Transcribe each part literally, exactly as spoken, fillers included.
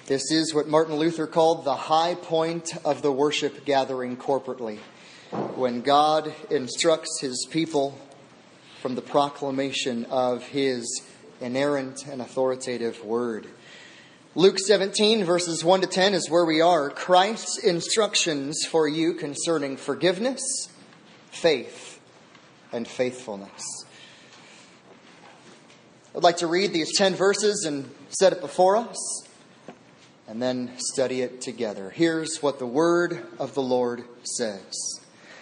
This is what Martin Luther called the high point of the worship gathering corporately, when God instructs his people from the proclamation of his inerrant and authoritative word. Luke seventeen, verses one to ten is where we are. Christ's instructions for you concerning forgiveness, faith, and faithfulness. I'd like to read these ten verses and set it before us, and then study it together. Here's what the word of the Lord says.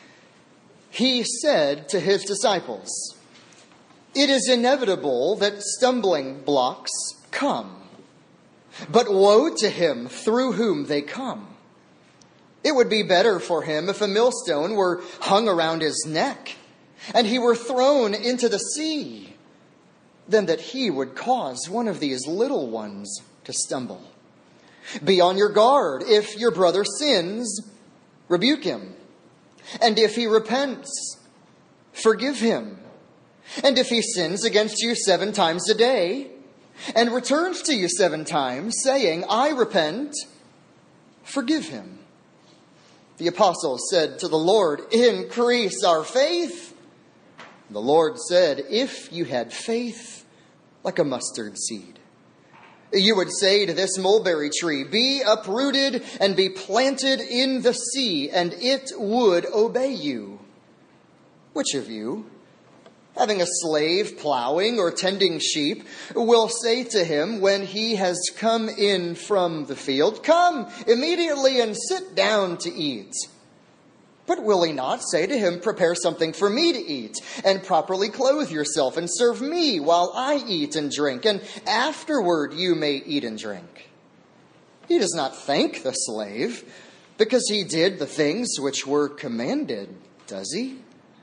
He said to his disciples, "It is inevitable that stumbling blocks come, but woe to him through whom they come. It would be better for him if a millstone were hung around his neck, and he were thrown into the sea, than that he would cause one of these little ones to stumble. Be on your guard. If your brother sins, rebuke him. And if he repents, forgive him. And if he sins against you seven times a day, and returns to you seven times, saying, I repent, forgive him." The apostles said to the Lord, "Increase our faith." The Lord said, "If you had faith like a mustard seed, you would say to this mulberry tree, be uprooted and be planted in the sea, and it would obey you. Which of you, having a slave plowing or tending sheep, will say to him when he has come in from the field, come immediately and sit down to eat? But will he not say to him, prepare something for me to eat, and properly clothe yourself, and serve me while I eat and drink, and afterward you may eat and drink? He does not thank the slave because he did the things which were commanded, does he?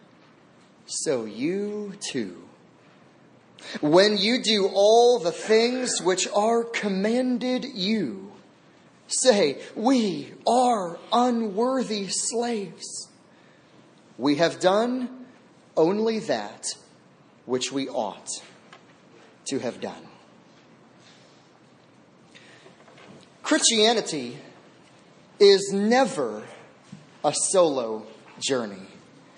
So you too, when you do all the things which are commanded you, say, we are unworthy slaves. We have done only that which we ought to have done. Christianity is never a solo journey.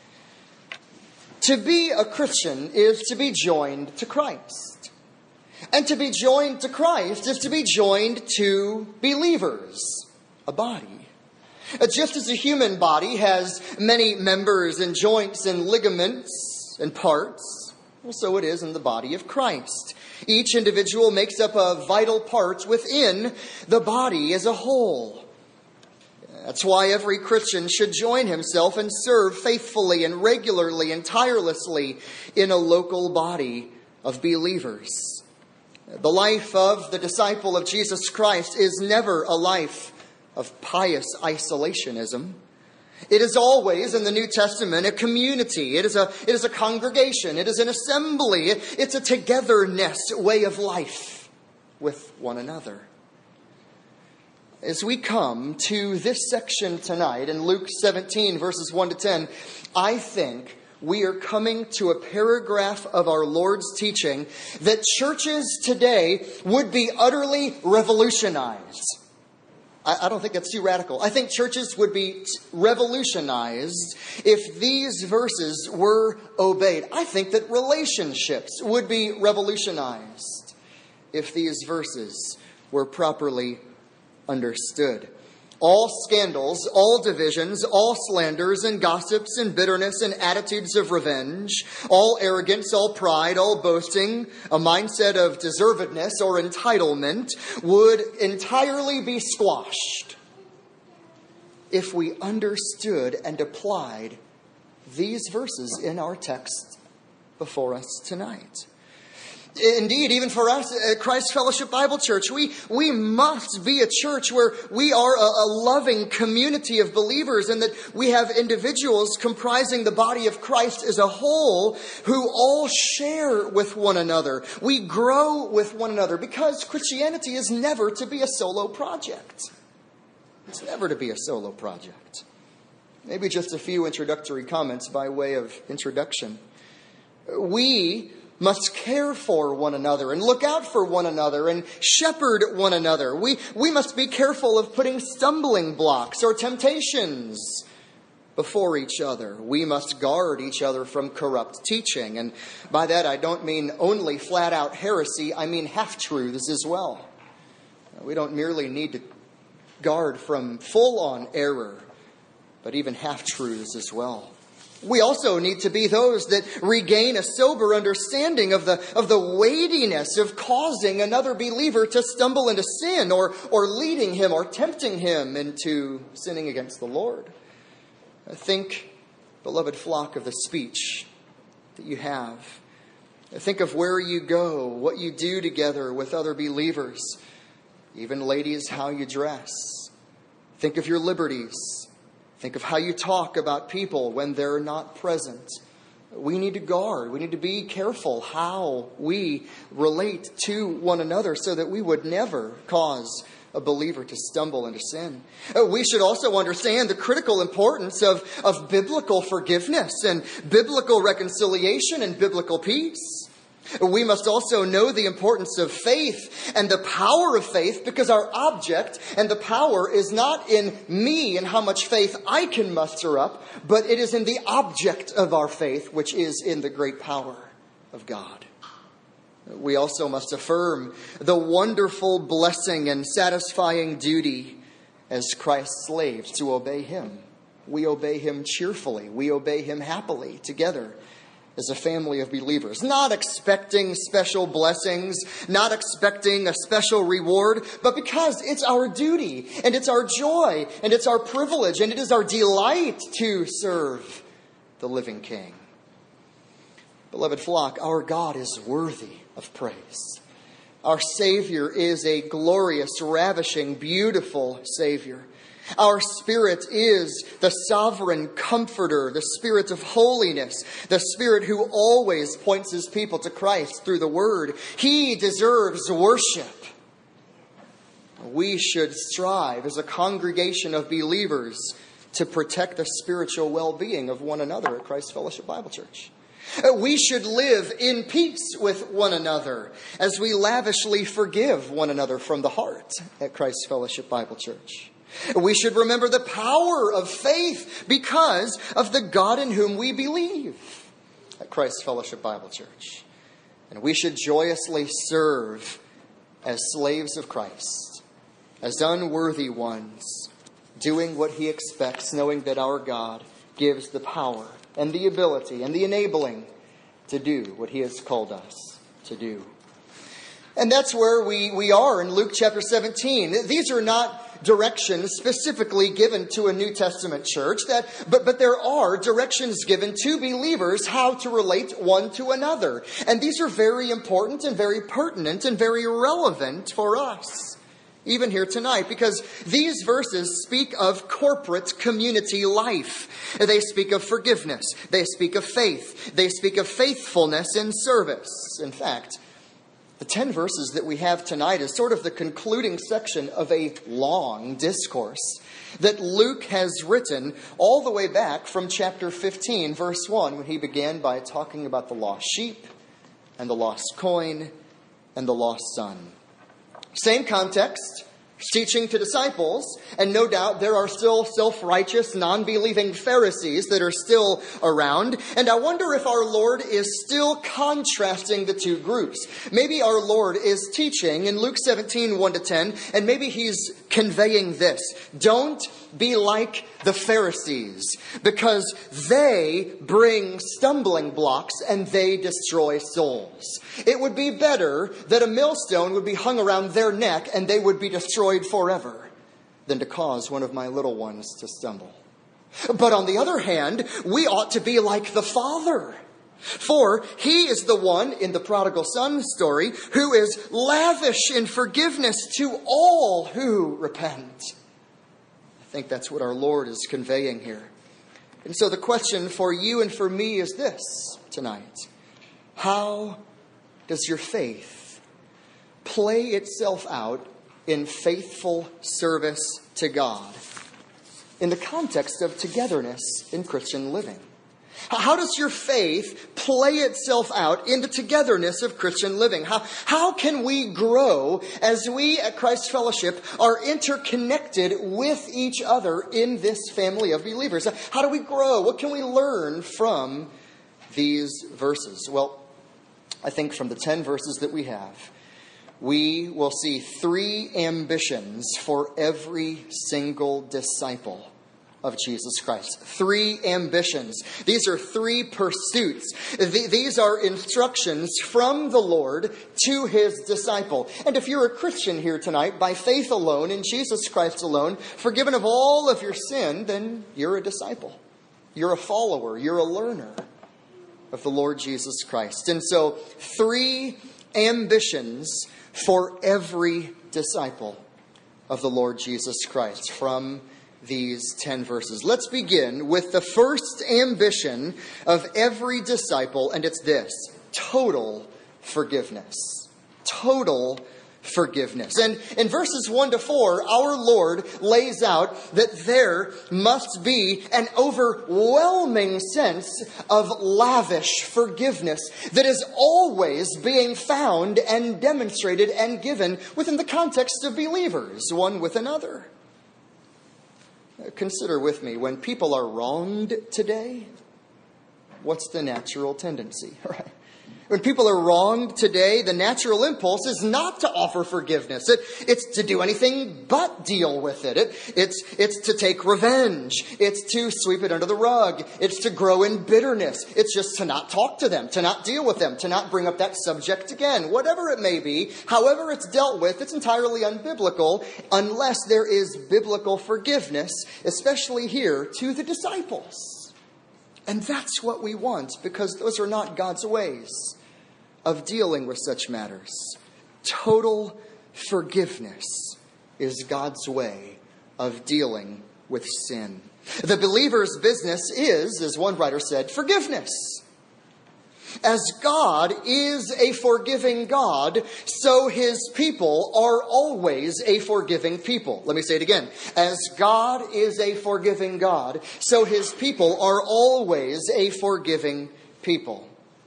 To be a Christian is to be joined to Christ. And to be joined to Christ is to be joined to believers, a body. Just as a human body has many members and joints and ligaments and parts, well, so it is in the body of Christ. Each individual makes up a vital part within the body as a whole. That's why every Christian should join himself and serve faithfully and regularly and tirelessly in a local body of believers. The life of the disciple of Jesus Christ is never a life of pious isolationism. It is always, in the New Testament, a community. It is a, it is a congregation. It is an assembly. It, it's a togetherness way of life with one another. As we come to this section tonight in Luke seventeen, verses one to ten, I think we are coming to a paragraph of our Lord's teaching that churches today would be utterly revolutionized. I, I don't think that's too radical. I think churches would be revolutionized if these verses were obeyed. I think that relationships would be revolutionized if these verses were properly understood. All scandals, all divisions, all slanders and gossips and bitterness and attitudes of revenge, all arrogance, all pride, all boasting, a mindset of deservedness or entitlement would entirely be squashed if we understood and applied these verses in our text before us tonight. Indeed, even for us at Christ Fellowship Bible Church, we, we must be a church where we are a, a loving community of believers, and that we have individuals comprising the body of Christ as a whole who all share with one another. We grow with one another because Christianity is never to be a solo project. It's never to be a solo project. Maybe just a few introductory comments by way of introduction. We must care for one another and look out for one another and shepherd one another. We, we must be careful of putting stumbling blocks or temptations before each other. We must guard each other from corrupt teaching. And by that, I don't mean only flat out heresy. I mean half-truths as well. We don't merely need to guard from full-on error, but even half-truths as well. We also need to be those that regain a sober understanding of the, of the weightiness of causing another believer to stumble into sin, or, or leading him or tempting him into sinning against the Lord. Think, beloved flock, of the speech that you have. Think of where you go, what you do together with other believers. Even ladies, how you dress. Think of your liberties. Think of how you talk about people when they're not present. We need to guard. We need to be careful how we relate to one another so that we would never cause a believer to stumble into sin. We should also understand the critical importance of, of biblical forgiveness and biblical reconciliation and biblical peace. We must also know the importance of faith and the power of faith, because our object and the power is not in me and how much faith I can muster up, but it is in the object of our faith, which is in the great power of God. We also must affirm the wonderful blessing and satisfying duty as Christ's slaves to obey Him. We obey Him cheerfully. We obey Him happily together as a family of believers, not expecting special blessings, not expecting a special reward, but because it's our duty and it's our joy and it's our privilege and it is our delight to serve the living King. Beloved flock, our God is worthy of praise. Our Savior is a glorious, ravishing, beautiful Savior. Our Spirit is the sovereign comforter, the Spirit of holiness, the Spirit who always points His people to Christ through the Word. He deserves worship. We should strive as a congregation of believers to protect the spiritual well-being of one another at Christ Fellowship Bible Church. We should live in peace with one another as we lavishly forgive one another from the heart at Christ Fellowship Bible Church. We should remember the power of faith because of the God in whom we believe at Christ Fellowship Bible Church. And we should joyously serve as slaves of Christ, as unworthy ones, doing what He expects, knowing that our God gives the power and the ability and the enabling to do what He has called us to do. And that's where we, we are in Luke chapter seventeen. These are not directions specifically given to a New Testament church, that, but, but there are directions given to believers how to relate one to another. And these are very important and very pertinent and very relevant for us, even here tonight, because these verses speak of corporate community life. They speak of forgiveness. They speak of faith. They speak of faithfulness in service. In fact, the ten verses that we have tonight is sort of the concluding section of a long discourse that Luke has written all the way back from chapter fifteen, verse one, when he began by talking about the lost sheep and the lost coin and the lost son. Same context, teaching to disciples, and no doubt there are still self-righteous, non-believing Pharisees that are still around. And I wonder if our Lord is still contrasting the two groups. Maybe our Lord is teaching in Luke seventeen, one to ten, and maybe He's conveying this. Don't be like the Pharisees, because they bring stumbling blocks and they destroy souls. It would be better that a millstone would be hung around their neck and they would be destroyed forever than to cause one of my little ones to stumble. But on the other hand, we ought to be like the Father. For He is the one in the prodigal son story who is lavish in forgiveness to all who repent. I think that's what our Lord is conveying here. And so the question for you and for me is this tonight. How does your faith play itself out in faithful service to God in the context of togetherness in Christian living? How does your faith play itself out in the togetherness of Christian living? How, how can we grow as we at Christ Fellowship are interconnected with each other in this family of believers? How do we grow? What can we learn from these verses? Well, I think from the ten verses that we have, we will see three ambitions for every single disciple of Jesus Christ. Three ambitions. These are three pursuits. These are instructions from the Lord to his disciple. And if you're a Christian here tonight, by faith alone, in Jesus Christ alone, forgiven of all of your sin, then you're a disciple. You're a follower. You're a learner of the Lord Jesus Christ. And so, three ambitions for every disciple of the Lord Jesus Christ from these ten verses. Let's begin with the first ambition of every disciple, and it's this: total forgiveness. Total forgiveness. And in verses one to four, our Lord lays out that there must be an overwhelming sense of lavish forgiveness that is always being found and demonstrated and given within the context of believers, one with another. Consider with me, when people are wronged today, what's the natural tendency, right? When people are wronged today, the natural impulse is not to offer forgiveness. It, it's to do anything but deal with it. it. It's, it's to take revenge. It's to sweep it under the rug. It's to grow in bitterness. It's just to not talk to them, to not deal with them, to not bring up that subject again. Whatever it may be, however it's dealt with, it's entirely unbiblical unless there is biblical forgiveness, especially here to the disciples. And that's what we want, because those are not God's ways of dealing with such matters. Total forgiveness is God's way of dealing with sin. The believer's business is, as one writer said, forgiveness. As God is a forgiving God, so his people are always a forgiving people. Let me say it again. As God is a forgiving God, so his people are always a forgiving people.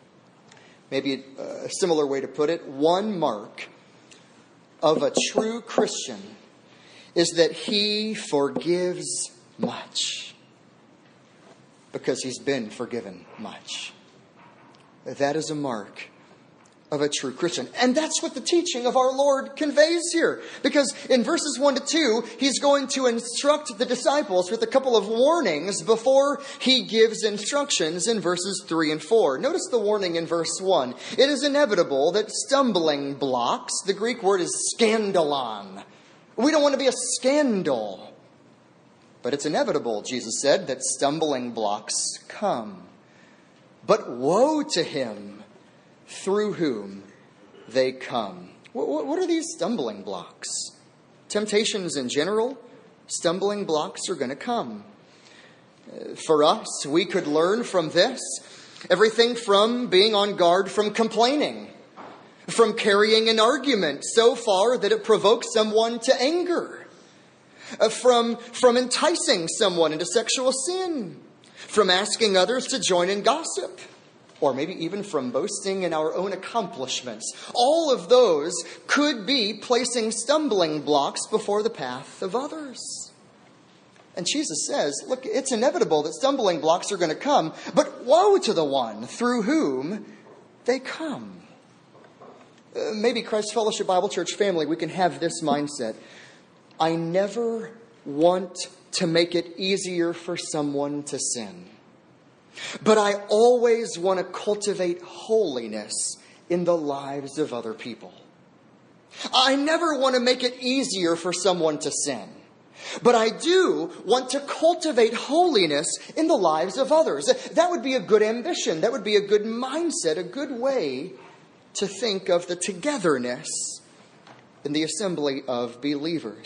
Maybe a similar way to put it, one mark of a true Christian is that he forgives much because he's been forgiven much. That is a mark of a true Christian. And that's what the teaching of our Lord conveys here. Because in verses one to two, he's going to instruct the disciples with a couple of warnings before he gives instructions in verses three and four. Notice the warning in verse one. It is inevitable that stumbling blocks, the Greek word is scandalon. We don't want to be a scandal. But it's inevitable, Jesus said, that stumbling blocks come. But woe to him through whom they come. What are these stumbling blocks? Temptations in general, stumbling blocks are going to come. For us, we could learn from this everything from being on guard from complaining, from carrying an argument so far that it provokes someone to anger, from, from enticing someone into sexual sin, from asking others to join in gossip, or maybe even from boasting in our own accomplishments. All of those could be placing stumbling blocks before the path of others. And Jesus says, look, it's inevitable that stumbling blocks are going to come, but woe to the one through whom they come. Uh, maybe Christ Fellowship Bible Church family, we can have this mindset. I never want to make it easier for someone to sin. But I always want to cultivate holiness in the lives of other people. I never want to make it easier for someone to sin. But I do want to cultivate holiness in the lives of others. That would be a good ambition. That would be a good mindset, a good way to think of the togetherness in the assembly of believers.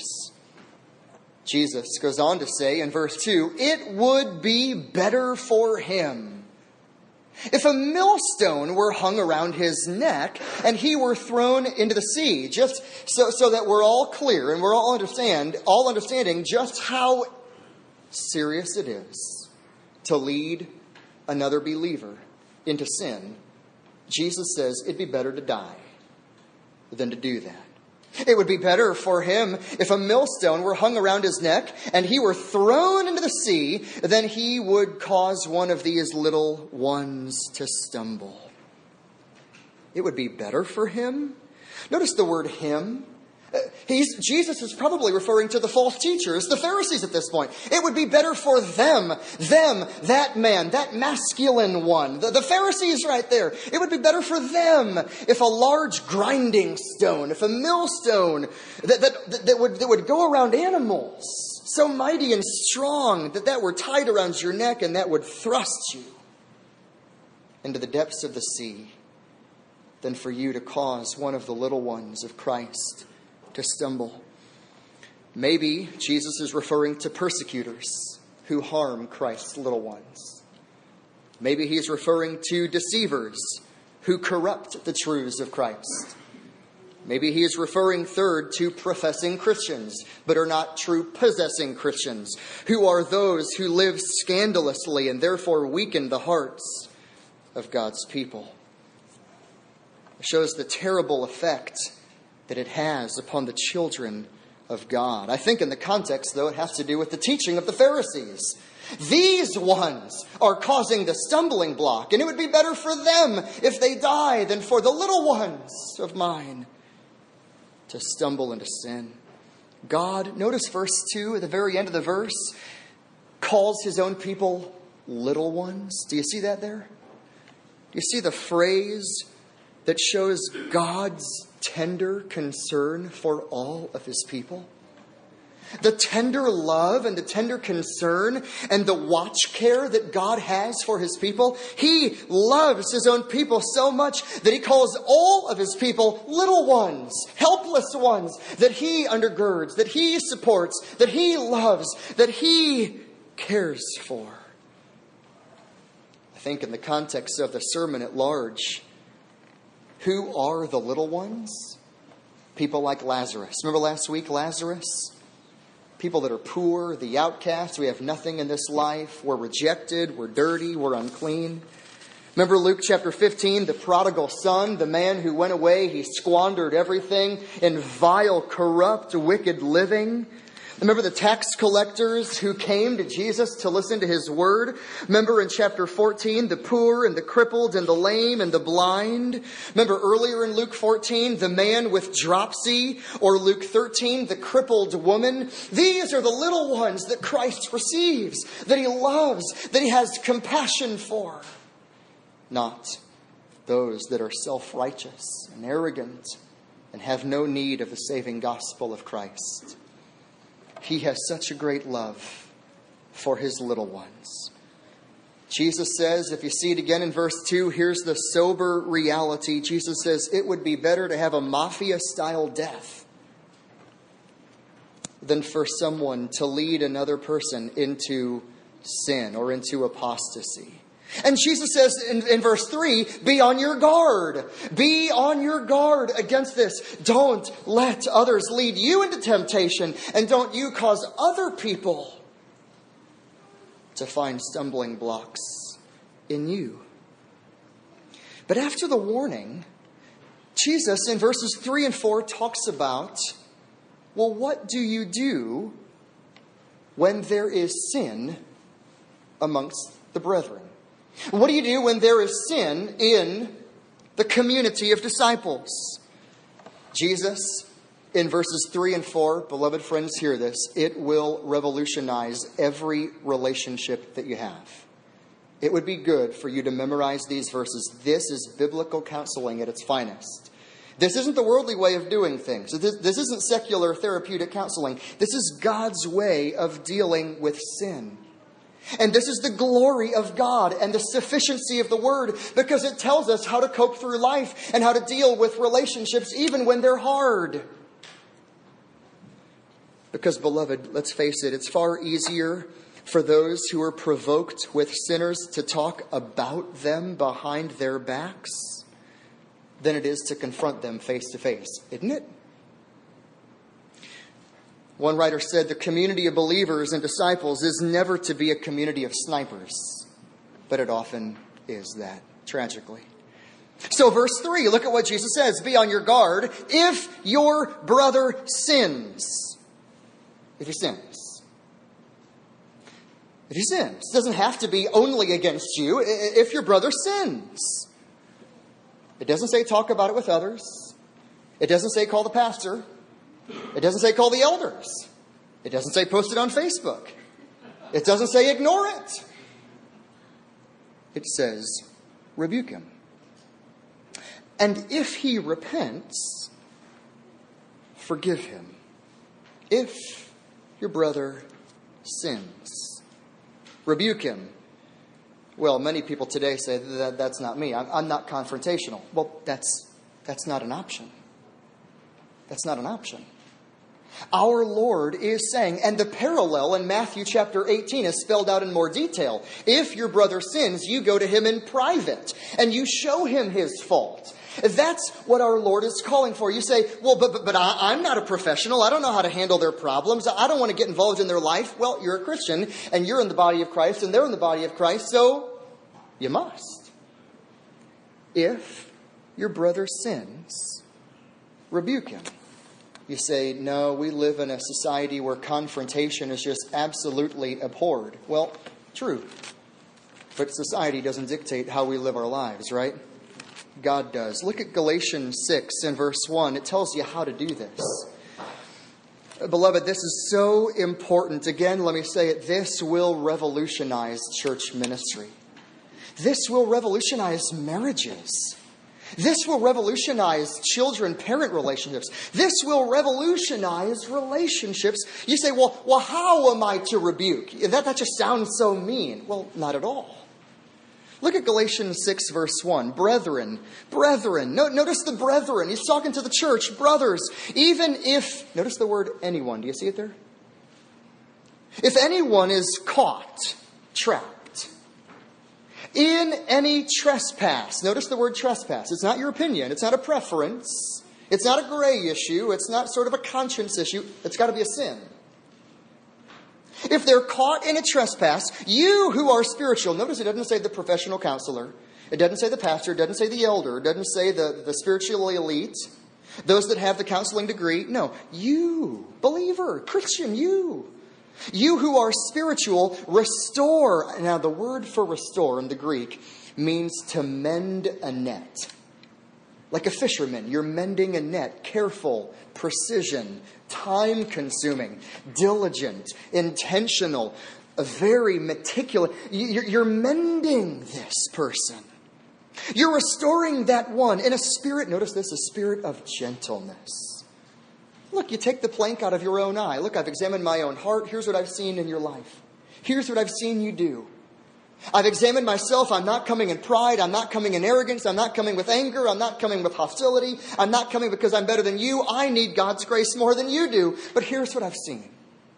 Jesus goes on to say in verse two, it would be better for him if a millstone were hung around his neck and he were thrown into the sea, just so, so that we're all clear and we're all understand, all understanding just how serious it is to lead another believer into sin, Jesus says it'd be better to die than to do that. It would be better for him if a millstone were hung around his neck and he were thrown into the sea than he would cause one of these little ones to stumble. It would be better for him. Notice the word him. He's, Jesus is probably referring to the false teachers, the Pharisees at this point. It would be better for them, them, that man, that masculine one, the, the Pharisees right there. It would be better for them if a large grinding stone, if a millstone that, that, that, would, that would go around animals, so mighty and strong that that were tied around your neck and that would thrust you into the depths of the sea, than for you to cause one of the little ones of Christ to stumble. Maybe Jesus is referring to persecutors who harm Christ's little ones. Maybe he's referring to deceivers who corrupt the truths of Christ. Maybe he is referring, third, to professing Christians, but are not true possessing Christians, who are those who live scandalously and therefore weaken the hearts of God's people. It shows the terrible effect that it has upon the children of God. I think in the context, though, it has to do with the teaching of the Pharisees. These ones are causing the stumbling block, and it would be better for them if they die than for the little ones of mine to stumble into sin. God, notice verse two at the very end of the verse, calls his own people little ones. Do you see that there? Do you see the phrase that shows God's tender concern for all of his people? The tender love and the tender concern and the watch care that God has for his people. He loves his own people so much that he calls all of his people little ones, helpless ones, that he undergirds, that he supports, that he loves, that he cares for. I think in the context of the sermon at large, who are the little ones? People like Lazarus. Remember last week, Lazarus? People that are poor, the outcasts. We have nothing in this life. We're rejected. We're dirty. We're unclean. Remember Luke chapter fifteen, the prodigal son, the man who went away. He squandered everything in vile, corrupt, wicked living. Remember the tax collectors who came to Jesus to listen to his word? Remember in chapter fourteen, the poor and the crippled and the lame and the blind? Remember earlier in Luke fourteen, the man with dropsy? Or Luke thirteen, the crippled woman? These are the little ones that Christ receives, that he loves, that he has compassion for. Not those that are self-righteous and arrogant and have no need of the saving gospel of Christ. He has such a great love for his little ones. Jesus says, if you see it again in verse two, here's the sober reality. Jesus says it would be better to have a mafia-style death than for someone to lead another person into sin or into apostasy. And Jesus says in, in verse three, be on your guard. Be on your guard against this. Don't let others lead you into temptation. And don't you cause other people to find stumbling blocks in you. But after the warning, Jesus in verses three and four talks about, well, what do you do when there is sin amongst the brethren? What do you do when there is sin in the community of disciples? Jesus, in verses three and four, beloved friends, hear this. It will revolutionize every relationship that you have. It would be good for you to memorize these verses. This is biblical counseling at its finest. This isn't the worldly way of doing things. This, this isn't secular therapeutic counseling. This is God's way of dealing with sin. And this is the glory of God and the sufficiency of the Word, because it tells us how to cope through life and how to deal with relationships even when they're hard. Because, beloved, let's face it, it's far easier for those who are provoked with sinners to talk about them behind their backs than it is to confront them face to face, isn't it? One writer said the community of believers and disciples is never to be a community of snipers. but it often is that, tragically. So verse three, look at what Jesus says. Be on your guard if your brother sins. If he sins. If he sins. It doesn't have to be only against you. If your brother sins. It doesn't say talk about it with others. It doesn't say call the pastor. It doesn't say call the elders. It doesn't say post it on Facebook. It doesn't say ignore it. It says rebuke him. And if he repents, forgive him. If your brother sins, rebuke him. Well, many people today say that that's not me. I'm, I'm not confrontational. Well, that's that's not an option. That's not an option. Our Lord is saying, and the parallel in Matthew chapter eighteen is spelled out in more detail. If your brother sins, you go to him in private and you show him his fault. That's what our Lord is calling for. You say, well, but, but, but I, I'm not a professional. I don't know how to handle their problems. I don't want to get involved in their life. Well, you're a Christian and you're in the body of Christ and they're in the body of Christ, so you must. If your brother sins, rebuke him. You say, no, we live in a society where confrontation is just absolutely abhorred. Well, true. But society doesn't dictate how we live our lives, right? God does. Look at Galatians six and verse one. It tells you how to do this. Beloved, this is so important. Again, let me say it. This will revolutionize church ministry. This will revolutionize marriages. This will revolutionize children-parent relationships. This will revolutionize relationships. You say, well, well, how am I to rebuke? That, that just sounds so mean. Well, not at all. Look at Galatians six, verse one. Brethren, brethren. No, notice the brethren. He's talking to the church. Brothers, even if, notice the word anyone. Do you see it there? If anyone is caught, trapped, in any trespass. Notice the word trespass. It's not your opinion. It's not a preference. It's not a gray issue. It's not sort of a conscience issue. It's got to be a sin. If they're caught in a trespass, you who are spiritual, notice it doesn't say the professional counselor. It doesn't say the pastor. It doesn't say the elder. It doesn't say the, the spiritually elite. Those that have the counseling degree. No, you, believer, Christian, you. You who are spiritual, restore. Now, the word for restore in the Greek means to mend a net. Like a fisherman, you're mending a net. Careful, precision, time-consuming, diligent, intentional, very meticulous. You're, you're mending this person. You're restoring that one in a spirit, notice this, a spirit of gentleness. Look, you take the plank out of your own eye. Look, I've examined my own heart. Here's what I've seen in your life. Here's what I've seen you do. I've examined myself. I'm not coming in pride. I'm not coming in arrogance. I'm not coming with anger. I'm not coming with hostility. I'm not coming because I'm better than you. I need God's grace more than you do. But here's what I've seen.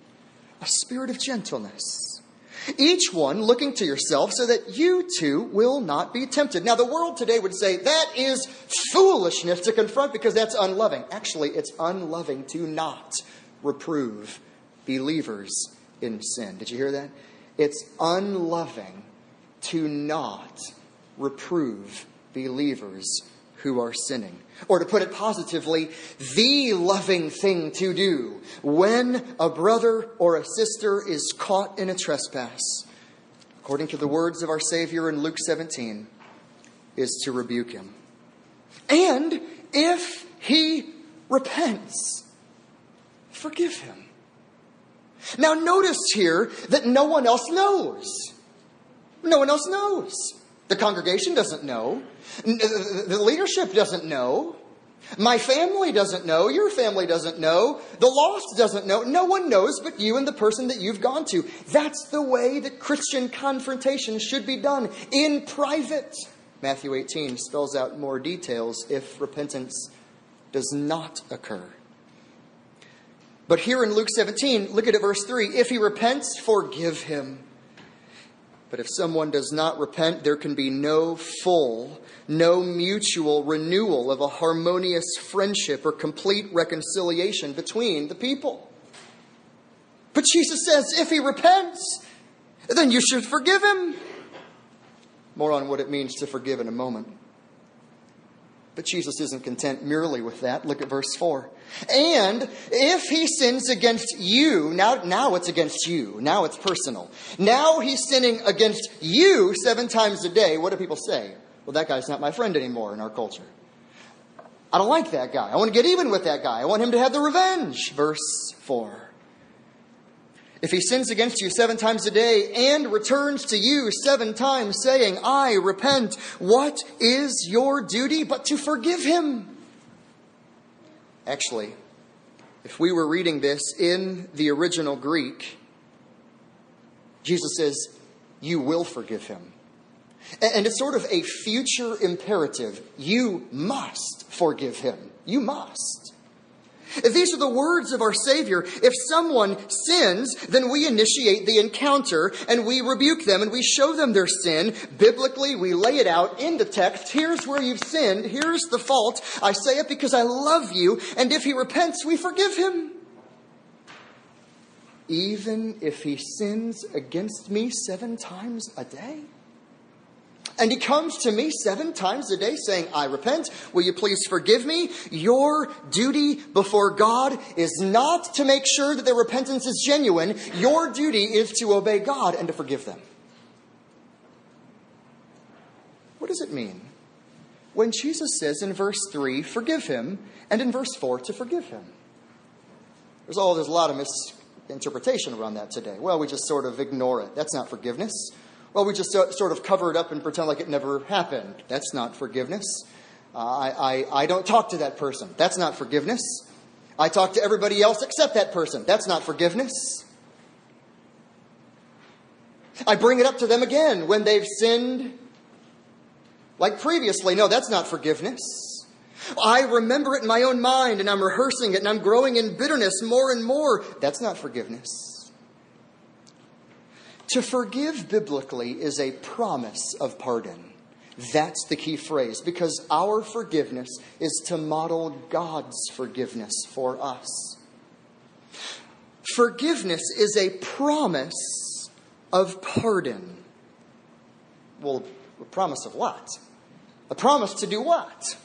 A spirit of gentleness. Each one looking to yourself so that you too will not be tempted. Now, the world today would say that is foolishness to confront because that's unloving. Actually, it's unloving to not reprove believers in sin. Did you hear that? It's unloving to not reprove believers who are sinning. Or to put it positively, the loving thing to do when a brother or a sister is caught in a trespass, according to the words of our Savior in Luke seventeen, is to rebuke him. And if he repents, forgive him. Now notice here that no one else knows. No one else knows. The congregation doesn't know. The leadership doesn't know. My family doesn't know. Your family doesn't know. The lost doesn't know. No one knows but you and the person that you've gone to. That's the way that Christian confrontation should be done, in private. Matthew eighteen spells out more details if repentance does not occur. But here in Luke seventeen, look at it, verse three. If he repents, forgive him. But if someone does not repent, there can be no full, no mutual renewal of a harmonious friendship or complete reconciliation between the people. But Jesus says, if he repents, then you should forgive him. More on what it means to forgive in a moment. But Jesus isn't content merely with that. Look at verse four. And if he sins against you, now, now it's against you. Now it's personal. Now he's sinning against you seven times a day. What do people say? Well, that guy's not my friend anymore in our culture. I don't like that guy. I want to get even with that guy. I want him to have the revenge. Verse four. If he sins against you seven times a day and returns to you seven times saying, I repent, what is your duty but to forgive him? Actually, if we were reading this in the original Greek, Jesus says, you will forgive him. And it's sort of a future imperative. You must forgive him. You must. If these are the words of our Savior, if someone sins, then we initiate the encounter and we rebuke them and we show them their sin. Biblically, we lay it out in the text. Here's where you've sinned. Here's the fault. I say it because I love you. And if he repents, we forgive him. Even if he sins against me seven times a day? And he comes to me seven times a day saying, I repent. Will you please forgive me? Your duty before God is not to make sure that their repentance is genuine. Your duty is to obey God and to forgive them. What does it mean when Jesus says in verse three, forgive him, and in verse four, to forgive him? There's, all, there's a lot of misinterpretation around that today. Well, we just sort of ignore it. That's not forgiveness. Well, we just sort of cover it up and pretend like it never happened. That's not forgiveness. Uh, I, I, I don't talk to that person. That's not forgiveness. I talk to everybody else except that person. That's not forgiveness. I bring it up to them again when they've sinned like previously. No, that's not forgiveness. I remember it in my own mind and I'm rehearsing it and I'm growing in bitterness more and more. That's not forgiveness. To forgive biblically is a promise of pardon. That's the key phrase, because our forgiveness is to model God's forgiveness for us. Forgiveness is a promise of pardon. Well, a promise of what? A promise to do what?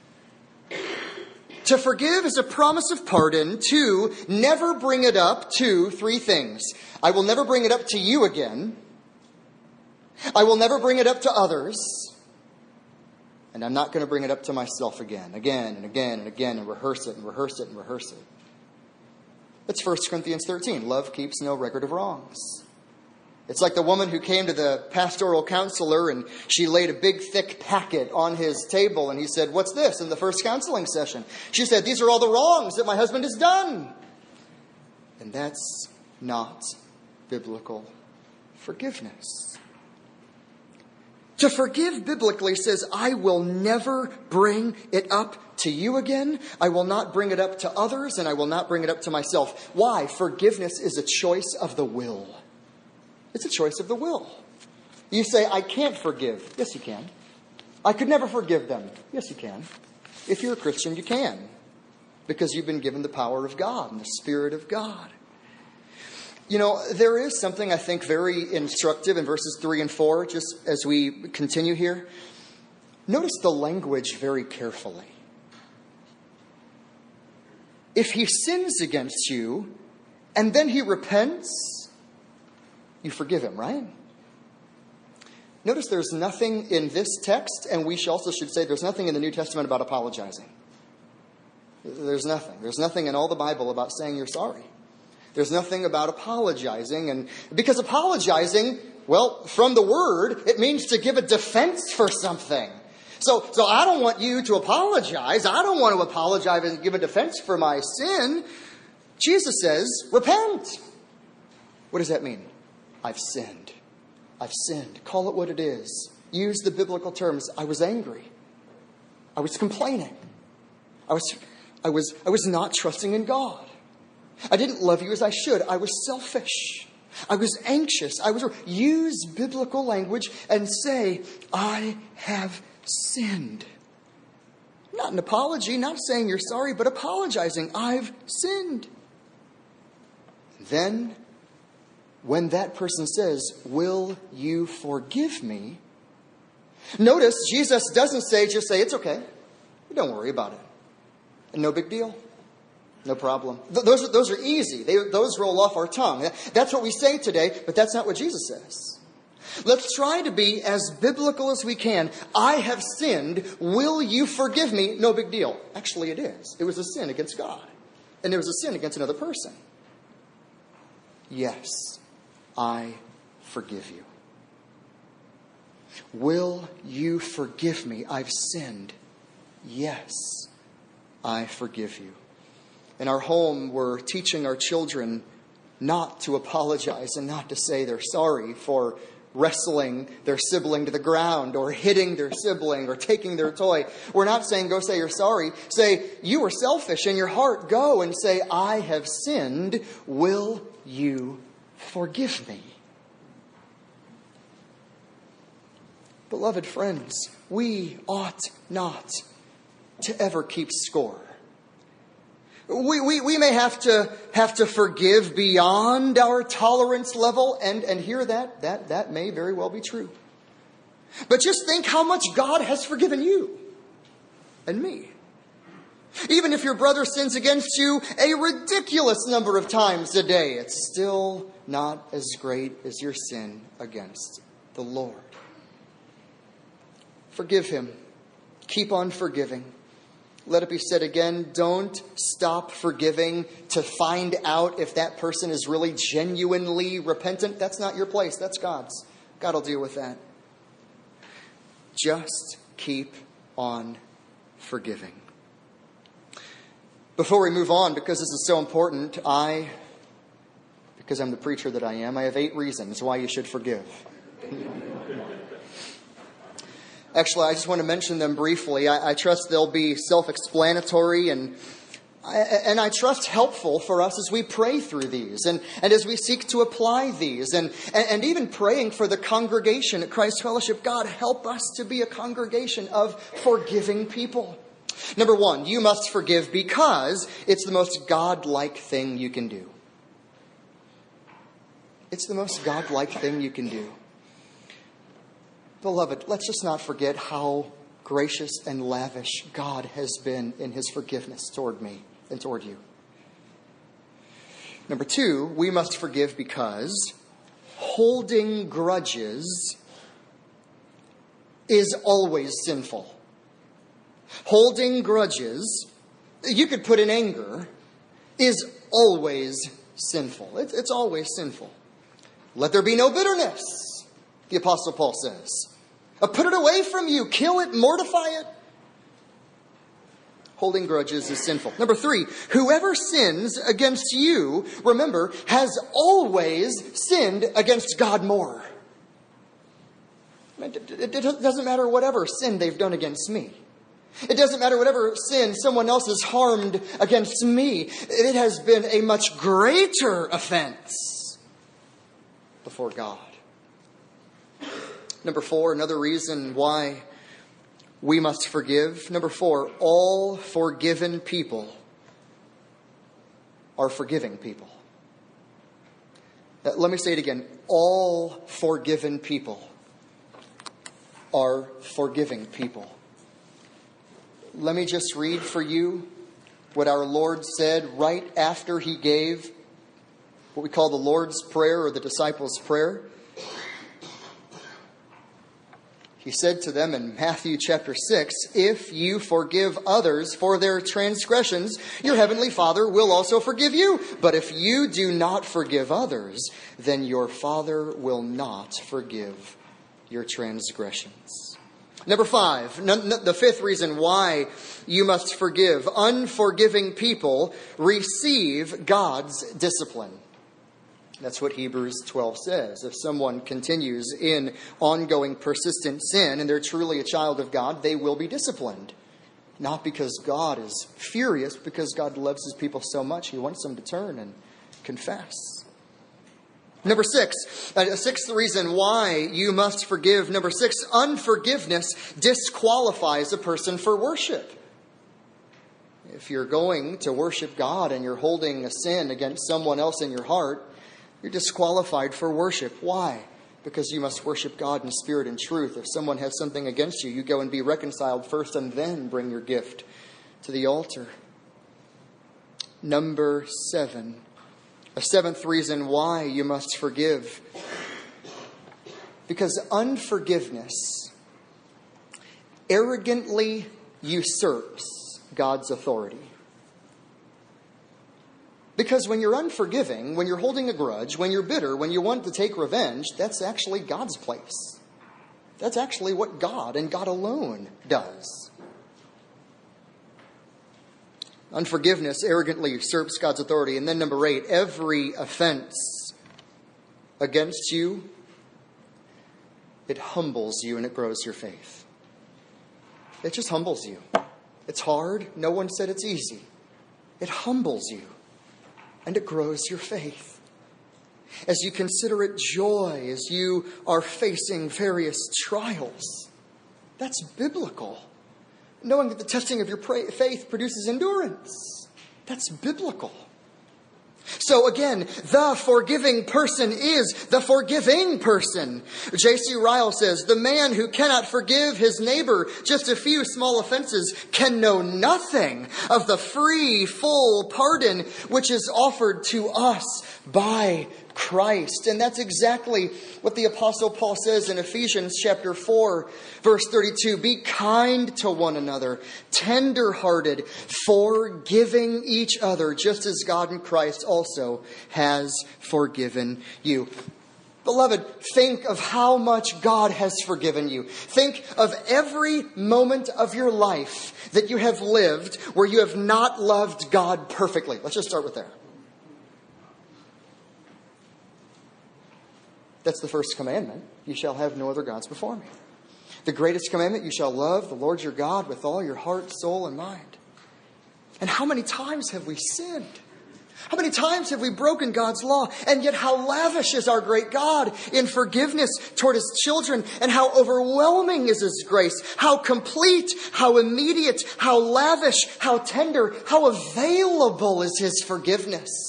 To forgive is a promise of pardon. To never bring it up. To three things. I will never bring it up to you again. I will never bring it up to others. And I'm not going to bring it up to myself again, again and again and again, and rehearse it and rehearse it and rehearse it. That's First Corinthians thirteen. Love keeps no record of wrongs. It's like the woman who came to the pastoral counselor and she laid a big thick packet on his table and he said, what's this? In the first counseling session. She said, these are all the wrongs that my husband has done. And that's not biblical forgiveness. To forgive biblically says, I will never bring it up to you again. I will not bring it up to others, and I will not bring it up to myself. Why? Forgiveness is a choice of the will. It's a choice of the will. You say, I can't forgive. Yes, you can. I could never forgive them. Yes, you can. If you're a Christian, you can. Because you've been given the power of God and the Spirit of God. You know, there is something I think very instructive in verses three and four, just as we continue here. Notice the language very carefully. If he sins against you and then he repents, you forgive him, right? Notice there's nothing in this text, and we also should say there's nothing in the New Testament about apologizing. There's nothing. There's nothing in all the Bible about saying you're sorry. There's nothing about apologizing. And because apologizing, well, from the word, it means to give a defense for something. So, so I don't want you to apologize. I don't want to apologize and give a defense for my sin. Jesus says, repent. What does that mean? I've sinned. I've sinned. Call it what it is. Use the biblical terms. I was angry. I was complaining. I was, I was, I was not trusting in God. I didn't love you as I should. I was selfish. I was anxious. I was. Use biblical language and say, I have sinned. Not an apology, not saying you're sorry, but apologizing. I've sinned. Then, when that person says, will you forgive me? Notice Jesus doesn't say, just say, it's okay. Don't worry about it. And no big deal. No problem. Th- those, are, those are easy. They, those roll off our tongue. That's what we say today, but that's not what Jesus says. Let's try to be as biblical as we can. I have sinned. Will you forgive me? No big deal. Actually, it is. It was a sin against God. And it was a sin against another person. Yes, I forgive you. Will you forgive me? I've sinned. Yes, I forgive you. In our home, we're teaching our children not to apologize and not to say they're sorry for wrestling their sibling to the ground or hitting their sibling or taking their toy. We're not saying, go say you're sorry. Say, you were selfish in your heart. Go and say, I have sinned. Will you forgive me? Beloved friends, we ought not to ever keep score. We, we, we may have to have to forgive beyond our tolerance level, and, and hear that, that, that may very well be true. But just think how much God has forgiven you and me. Even if your brother sins against you a ridiculous number of times a day, it's still not as great as your sin against the Lord. Forgive him. Keep on forgiving. Let it be said again, don't stop forgiving to find out if that person is really genuinely repentant. That's not your place. That's God's. God will deal with that. Just keep on forgiving. Before we move on, because this is so important, I, because I'm the preacher that I am, I have eight reasons why you should forgive. Actually, I just want to mention them briefly. I, I trust they'll be self-explanatory and I, and I trust helpful for us as we pray through these and, and as we seek to apply these and, and, and even praying for the congregation at Christ Fellowship. God, help us to be a congregation of forgiving people. Number one, you must forgive because it's the most God-like thing you can do. It's the most God-like thing you can do. Beloved, let's just not forget how gracious and lavish God has been in his forgiveness toward me and toward you. Number two, we must forgive because holding grudges is always sinful. Holding grudges, you could put in anger, is always sinful. It's, it's always sinful. Let there be no bitterness, the Apostle Paul says. Put it away from you. Kill it. Mortify it. Holding grudges is sinful. Number three, whoever sins against you, remember, has always sinned against God more. It doesn't matter whatever sin they've done against me. It doesn't matter whatever sin someone else has harmed against me. It has been a much greater offense before God. Number four, another reason why we must forgive. Number four, all forgiven people are forgiving people. Let me say it again. All forgiven people are forgiving people. Let me just read for you what our Lord said right after he gave what we call the Lord's Prayer or the disciples' prayer. He said to them in Matthew chapter six, if you forgive others for their transgressions, your heavenly Father will also forgive you. But if you do not forgive others, then your Father will not forgive your transgressions. Number five, the fifth reason why you must forgive. Unforgiving people receive God's discipline. That's what Hebrews twelve says. If someone continues in ongoing persistent sin and they're truly a child of God, they will be disciplined. Not because God is furious, because God loves his people so much, he wants them to turn and confess. Number six, a sixth reason why you must forgive. Number six, unforgiveness disqualifies a person for worship. If you're going to worship God and you're holding a sin against someone else in your heart, you're disqualified for worship. Why? because you must worship God in spirit and truth. If someone has something against you, you go and be reconciled first and then bring your gift to the altar. Number seven, a seventh reason why you must forgive. Because unforgiveness arrogantly usurps God's authority. Because when you're unforgiving, when you're holding a grudge, when you're bitter, when you want to take revenge, that's actually God's place. That's actually what God and God alone does. Unforgiveness arrogantly usurps God's authority. And then number eight, every offense against you, it humbles you and it grows your faith. It just humbles you. It's hard. No one said it's easy. It humbles you and it grows your faith. As you consider it joy, as you are facing various trials, that's biblical. Knowing that the testing of your faith produces endurance. That's biblical. So again, the forgiving person is the forgiving person. J C Ryle says, the man who cannot forgive his neighbor just a few small offenses can know nothing of the free, full pardon which is offered to us by Christ. And that's exactly what the Apostle Paul says in Ephesians chapter four, verse thirty-two. Be kind to one another, tender-hearted, forgiving each other, just as God in Christ also has forgiven you. Beloved, think of how much God has forgiven you. Think of every moment of your life that you have lived where you have not loved God perfectly. Let's just start with there. That's the first commandment. You shall have no other gods before me. The greatest commandment, you shall love the Lord your God with all your heart, soul, and mind. And how many times have we sinned? How many times have we broken God's law? And yet how lavish is our great God in forgiveness toward His children, and how overwhelming is His grace, how complete, how immediate, how lavish, how tender, how available is His forgiveness.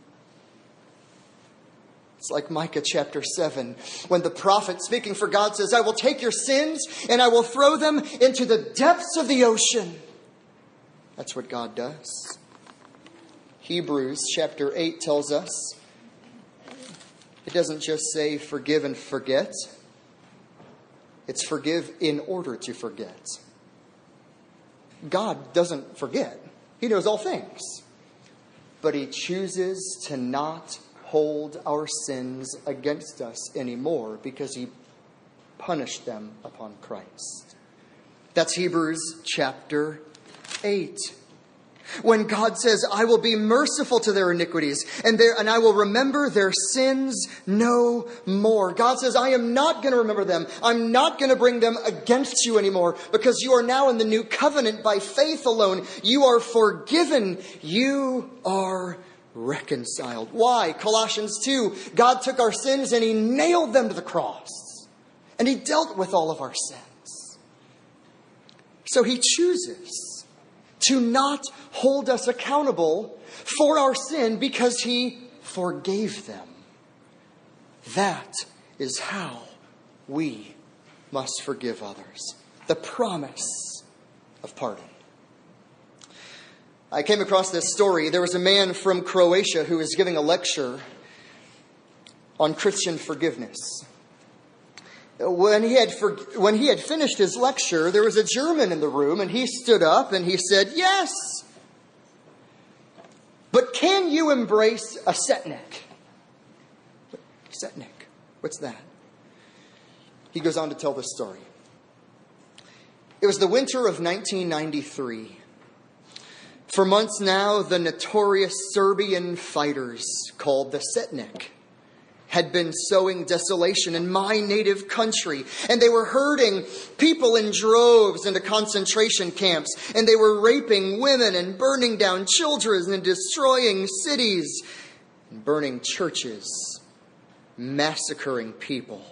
It's like Micah chapter seven, when the prophet speaking for God says, I will take your sins and I will throw them into the depths of the ocean. That's what God does. Hebrews chapter eight tells us, it doesn't just say forgive and forget. It's forgive in order to forget. God doesn't forget. He knows all things. But He chooses to not hold our sins against us anymore because He punished them upon Christ. That's Hebrews chapter eight. When God says, I will be merciful to their iniquities and, their, and I will remember their sins no more. God says, I am not going to remember them. I'm not going to bring them against you anymore because you are now in the new covenant by faith alone. You are forgiven. You are reconciled. Why? Colossians two. God took our sins and He nailed them to the cross. And He dealt with all of our sins. So He chooses to not hold us accountable for our sin because He forgave them. That is how we must forgive others. The promise of pardon. I came across this story. There was a man from Croatia who was giving a lecture on Christian forgiveness. When he had for, when he had finished his lecture, there was a German in the room, and he stood up and he said, yes, but can you embrace a setnik? Setnik, what's that? He goes on to tell this story. It was the winter of nineteen ninety-three. For months now, the notorious Serbian fighters called the Setnik had been sowing desolation in my native country. And they were herding people in droves into concentration camps. And they were raping women and burning down children and destroying cities and burning churches, massacring people.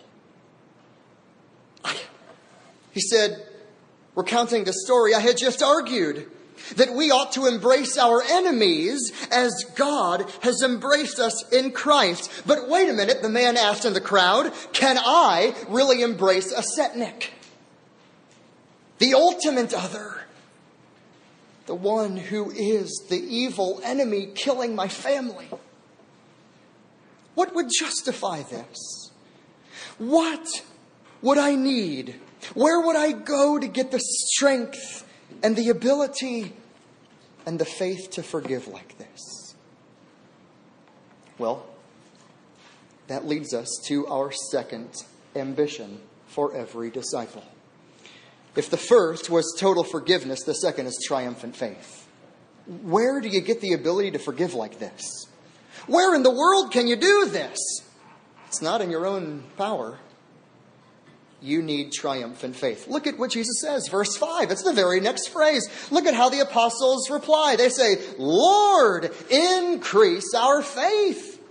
I, he said, recounting the story, I had just argued that we ought to embrace our enemies as God has embraced us in Christ. But wait a minute, the man asked in the crowd, can I really embrace a setnik? The ultimate other. The one who is the evil enemy killing my family. What would justify this? What would I need? Where would I go to get the strength and the ability and the faith to forgive like this? Well, that leads us to our second ambition for every disciple. If the first was total forgiveness, the second is triumphant faith. Where do you get the ability to forgive like this? Where in the world can you do this? It's not in your own power. You need triumphant faith. Look at what Jesus says, verse five. It's the very next phrase. Look at how the apostles reply. They say, Lord, increase our faith.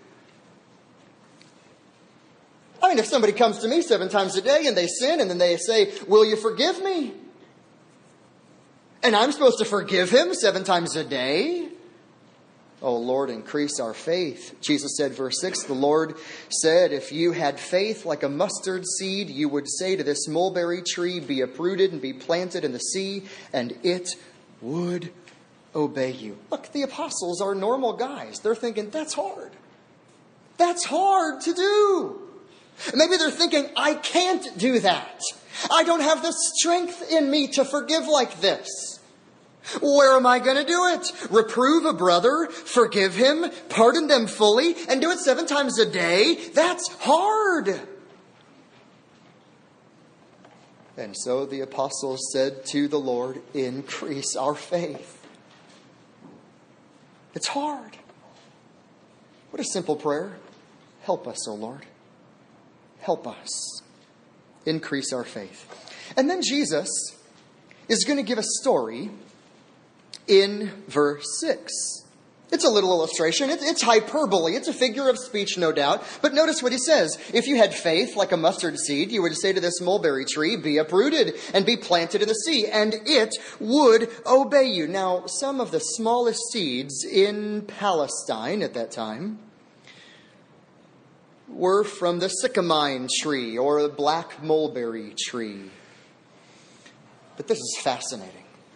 I mean, if somebody comes to me seven times a day and they sin and then they say, will you forgive me? And I'm supposed to forgive him seven times a day? Oh, Lord, increase our faith. Jesus said, verse six, the Lord said, if you had faith like a mustard seed, you would say to this mulberry tree, be uprooted and be planted in the sea, and it would obey you. Look, the apostles are normal guys. They're thinking, that's hard. That's hard to do. Maybe they're thinking, I can't do that. I don't have the strength in me to forgive like this. Where am I going to do it? Reprove a brother, forgive him, pardon them fully, and do it seven times a day? That's hard. And so the apostles said to the Lord, increase our faith. It's hard. What a simple prayer. Help us, O Lord. Help us. Increase our faith. And then Jesus is going to give a story in verse six. It's a little illustration. It's, it's hyperbole. It's a figure of speech, no doubt. But notice what he says. If you had faith like a mustard seed, you would say to this mulberry tree, be uprooted and be planted in the sea, and it would obey you. Now, some of the smallest seeds in Palestine at that time were from the sycamine tree or the black mulberry tree. But this is fascinating.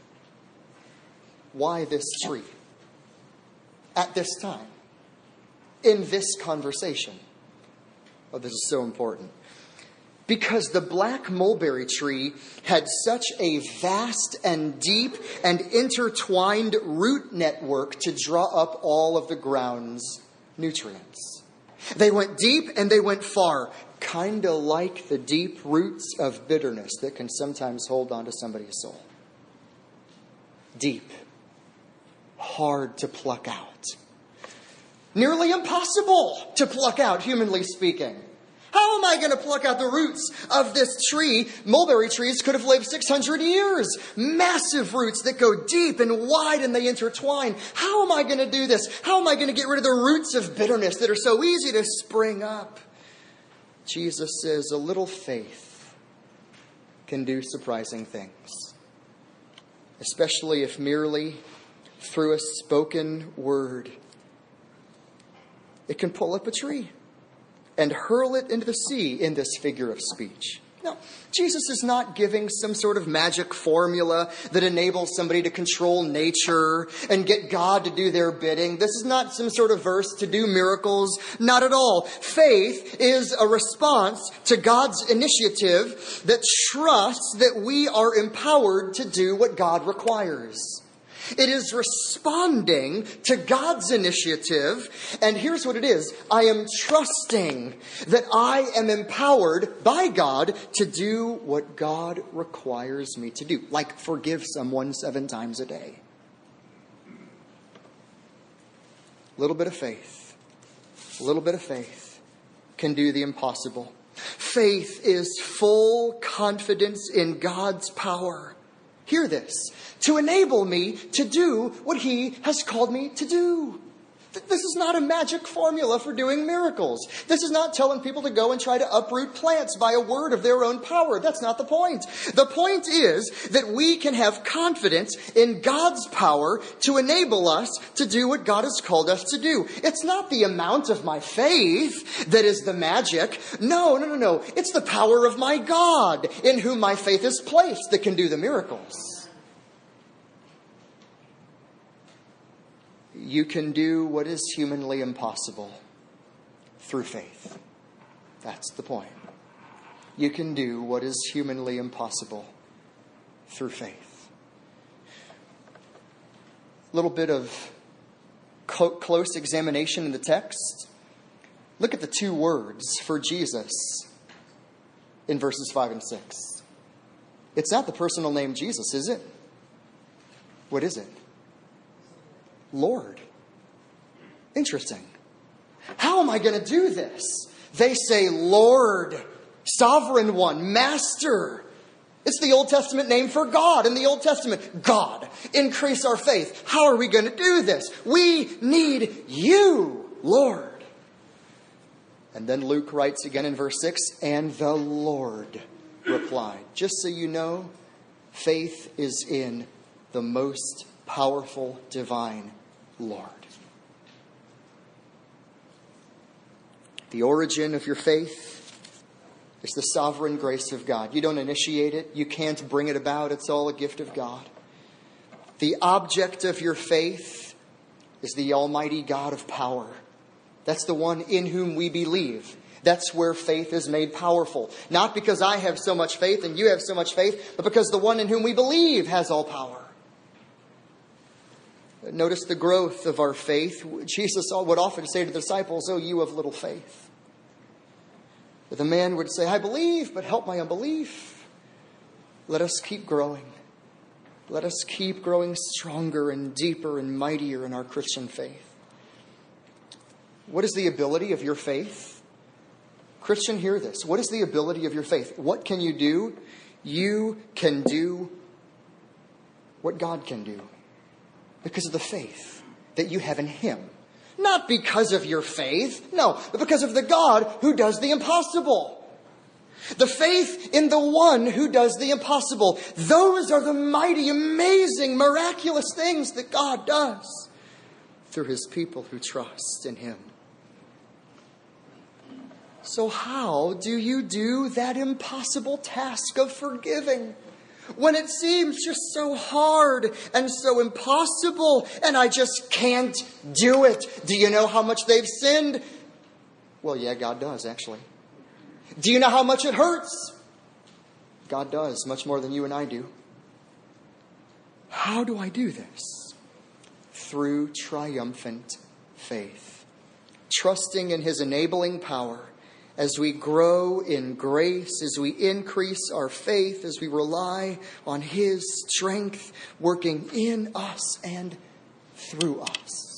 Why this tree? At this time? In this conversation? Oh, this is so important. Because the black mulberry tree had such a vast and deep and intertwined root network to draw up all of the ground's nutrients. They went deep and they went far, kind of like the deep roots of bitterness that can sometimes hold on to somebody's soul. Deep. Hard to pluck out. Nearly impossible to pluck out, humanly speaking. How am I going to pluck out the roots of this tree? Mulberry trees could have lived six hundred years. Massive roots that go deep and wide and they intertwine. How am I going to do this? How am I going to get rid of the roots of bitterness that are so easy to spring up? Jesus says a little faith can do surprising things. Especially if merely through a spoken word, it can pull up a tree and hurl it into the sea in this figure of speech. Now, Jesus is not giving some sort of magic formula that enables somebody to control nature and get God to do their bidding. This is not some sort of verse to do miracles. Not at all. Faith is a response to God's initiative that trusts that we are empowered to do what God requires. It is responding to God's initiative. And here's what it is. I am trusting that I am empowered by God to do what God requires me to do. Like forgive someone seven times a day. A little bit of faith. A little bit of faith can do the impossible. Faith is full confidence in God's power. Hear this. To enable me to do what He has called me to do. This is not a magic formula for doing miracles. This is not telling people to go and try to uproot plants by a word of their own power. That's not the point. The point is that we can have confidence in God's power to enable us to do what God has called us to do. It's not the amount of my faith that is the magic. No, no, no, no. It's the power of my God in whom my faith is placed that can do the miracles. You can do what is humanly impossible through faith. That's the point. You can do what is humanly impossible through faith. A little bit of co- close examination in the text. Look at the two words for Jesus in verses five and six. It's not the personal name Jesus, is it? What is it? Lord. Interesting. How am I going to do this? They say Lord, Sovereign One, Master. It's the Old Testament name for God. In the Old Testament, God, increase our faith. How are we going to do this? We need you, Lord. And then Luke writes again in verse six, and the Lord replied. Just so you know, faith is in the most powerful divine Lord. The origin of your faith is the sovereign grace of God. You don't initiate it. You can't bring it about. It's all a gift of God. The object of your faith is the Almighty God of power. That's the one in whom we believe. That's where faith is made powerful. Not because I have so much faith and you have so much faith, but because the one in whom we believe has all power. Notice the growth of our faith. Jesus would often say to the disciples, oh, you of little faith. But the man would say, I believe, but help my unbelief. Let us keep growing. Let us keep growing stronger and deeper and mightier in our Christian faith. What is the ability of your faith? Christian, hear this. What is the ability of your faith? What can you do? You can do what God can do. Because of the faith that you have in Him. Not because of your faith, no, but because of the God who does the impossible. The faith in the one who does the impossible. Those are the mighty, amazing, miraculous things that God does through His people who trust in Him. So how do you do that impossible task of forgiving? When it seems just so hard and so impossible, and I just can't do it. Do you know how much they've sinned? Well, yeah, God does, actually. Do you know how much it hurts? God does, much more than you and I do. How do I do this? Through triumphant faith. Trusting in His enabling power. As we grow in grace, as we increase our faith, as we rely on His strength working in us and through us.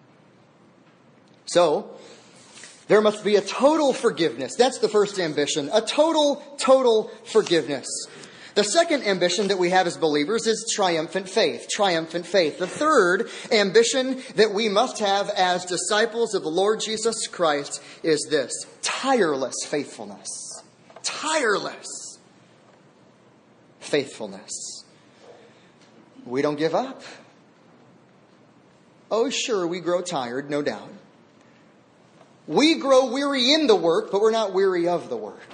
So, there must be a total forgiveness. That's the first ambition. A total, total forgiveness. The second ambition that we have as believers is triumphant faith. Triumphant faith. The third ambition that we must have as disciples of the Lord Jesus Christ is this. Tireless faithfulness. Tireless faithfulness. We don't give up. Oh, sure, we grow tired, no doubt. We grow weary in the work, but we're not weary of the work.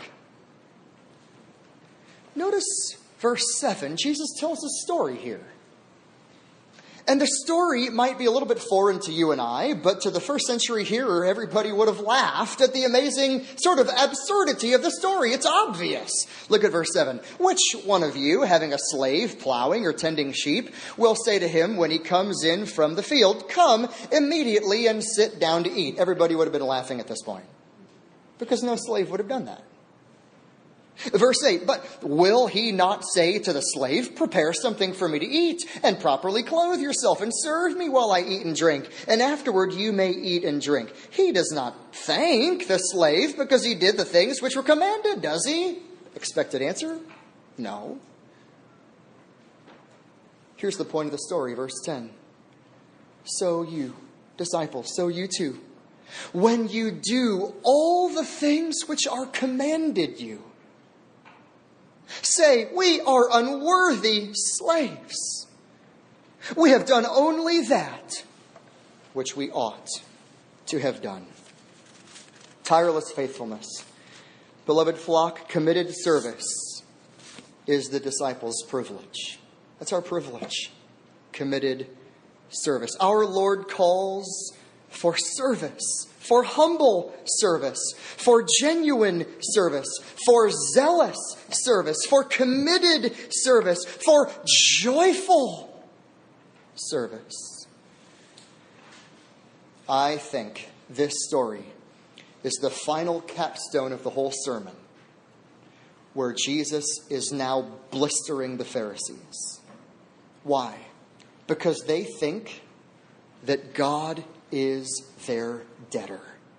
Notice verse seven. Jesus tells a story here. And the story might be a little bit foreign to you and I, but to the first century hearer, everybody would have laughed at the amazing sort of absurdity of the story. It's obvious. Look at verse seven. Which one of you, having a slave plowing or tending sheep, will say to him when he comes in from the field, come immediately and sit down to eat? Everybody would have been laughing at this point, because no slave would have done that. Verse eight, but will he not say to the slave, prepare something for me to eat, and properly clothe yourself, and serve me while I eat and drink, and afterward you may eat and drink? He does not thank the slave because he did the things which were commanded, does he? Expected answer? No. Here's the point of the story, verse ten. So you, disciples, so you too, when you do all the things which are commanded you, say, we are unworthy slaves. We have done only that which we ought to have done. Tireless faithfulness, beloved flock, committed service is the disciples' privilege. That's our privilege. Committed service. Our Lord calls for service, for humble service, for genuine service, for zealous service, for committed service, for joyful service. I think this story is the final capstone of the whole sermon, where Jesus is now blistering the Pharisees. Why? Because they think that God is their debtor.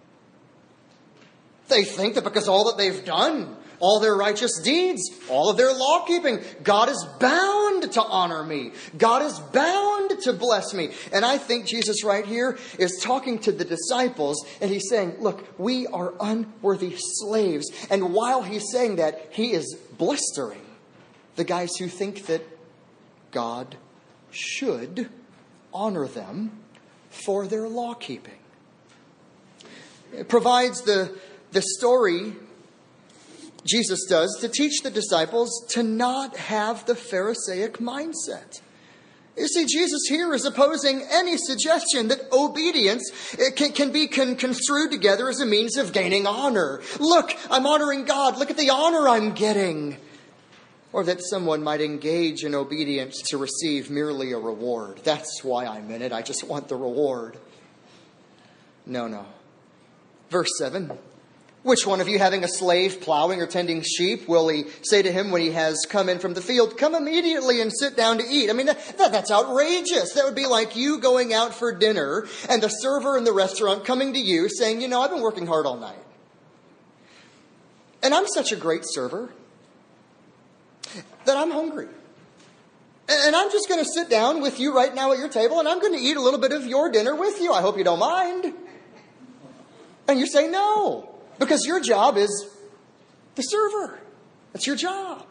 They think that because all that they've done, all their righteous deeds, all of their law keeping, God is bound to honor me. God is bound to bless me. And I think Jesus right here is talking to the disciples, and he's saying, look, we are unworthy slaves. And while he's saying that, he is blistering the guys who think that God should honor them for their law keeping. It provides the, the story Jesus does to teach the disciples to not have the Pharisaic mindset. You see, Jesus here is opposing any suggestion that obedience can, can be con- construed together as a means of gaining honor. Look, I'm honoring God. Look at the honor I'm getting. Or that someone might engage in obedience to receive merely a reward. That's why I'm in it. I just want the reward. No, no. Verse seven. Which one of you, having a slave plowing or tending sheep, will he say to him when he has come in from the field, come immediately and sit down to eat? I mean, that, that, that's outrageous. That would be like you going out for dinner and the server in the restaurant coming to you saying, you know, I've been working hard all night. And I'm such a great server that I'm hungry. And I'm just going to sit down with you right now at your table, and I'm going to eat a little bit of your dinner with you. I hope you don't mind. And you say no. Because your job is the server. That's your job.